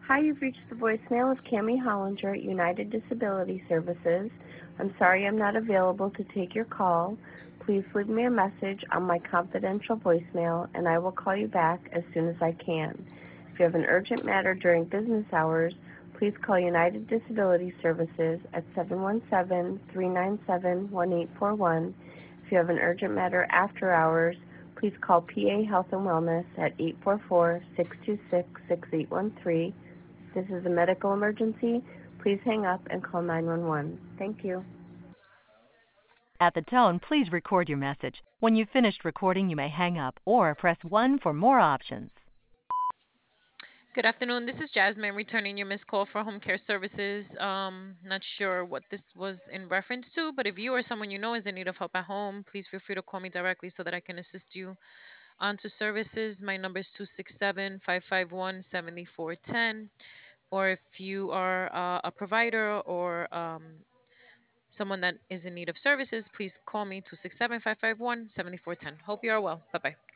Hi, you've reached the voicemail of Cammie Hollinger at United Disability Services. I'm sorry I'm not available to take your call. Please leave me a message on my confidential voicemail, and I will call you back as soon as I can. If you have an urgent matter during business hours, please call United Disability Services at 717-397-1841. If you have an urgent matter after hours, please call PA Health and Wellness at 844-626-6813. This is a medical emergency. Please hang up and call 911. Thank you. At the tone, please record your message. When you've finished recording, you may hang up or press 1 for more options. Good afternoon. This is Jasmine returning your missed call for home care services. Not sure what this was in reference to, but if you or someone you know is in need of help at home, please feel free to call me directly so that I can assist you. On to services, my number is 267-551-7410. Or if you are a provider or someone that is in need of services, please call me 267-551-7410. Hope you are well. Bye bye.